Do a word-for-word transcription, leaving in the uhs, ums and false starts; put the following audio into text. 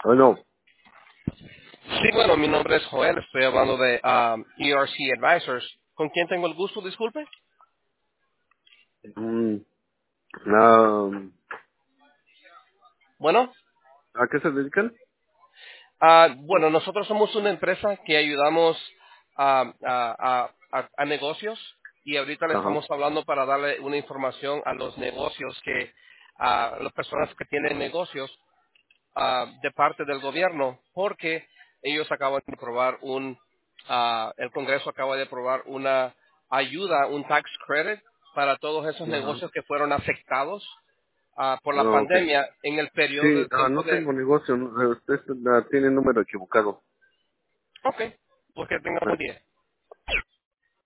Oh, no. Sí, bueno, mi nombre es Joel, estoy hablando de um, E R C Advisors. ¿Con quién tengo el gusto, disculpe? Mm, um, Bueno, ¿A qué se dedican? ah, bueno, nosotros somos una empresa que ayudamos a, a- a- a- a negocios y ahorita le Ajá. estamos hablando para darle una información a los negocios que, a las personas que tienen negocios ah, de parte del gobierno, porque ellos acaban de aprobar un, ah, el Congreso acaba de aprobar una ayuda, un tax credit para todos esos Ajá. negocios que fueron afectados ah, por la Ah, ok. pandemia en el periodo Sí, de ah, tiempo no de... tengo negocio. no, Usted ah, tiene el número equivocado. Ok, pues que tengan Ah, buen día.